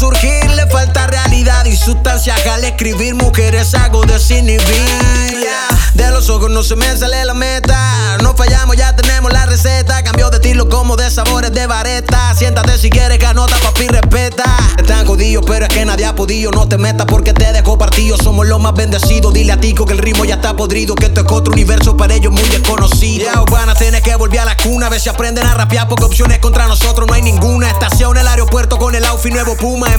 surgir le falta realidad y sustancia. Al escribir mujeres hago desinhibir. De los ojos no se me sale la meta. No fallamos, ya tenemos la receta. Cambio de estilo como de sabores de vareta. Siéntate si quieres que anota, papi, respeta. Están jodidos, pero es que nadie ha podido. No te metas porque te dejo partido. Somos los más bendecidos. Dile a Tico que el ritmo ya está podrido, que esto es otro universo para ellos muy desconocido. Ya van a tener que volver a la cuna, a ver si aprenden a rapear, porque opciones contra nosotros no hay ninguna. Estación el aeropuerto con el outfit nuevo Puma.